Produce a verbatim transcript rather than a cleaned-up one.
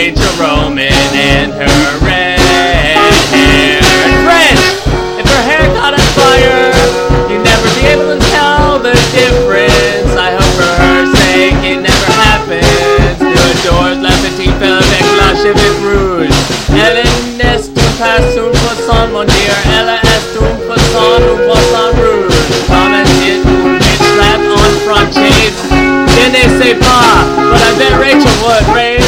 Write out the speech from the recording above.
Rachel Roman and her red hair. Friends, if her hair caught on fire, you'd never be able to tell the difference. I hope for her sake it never happens. To adores la petite fille avec la cheveux rouge. Elle n'est pas une poisson, mon dieu. Elle est une poisson, un poisson rouge. Comme un hit, bitch slap on front chains. Je ne sais pas, but I bet Rachel would. Rachel.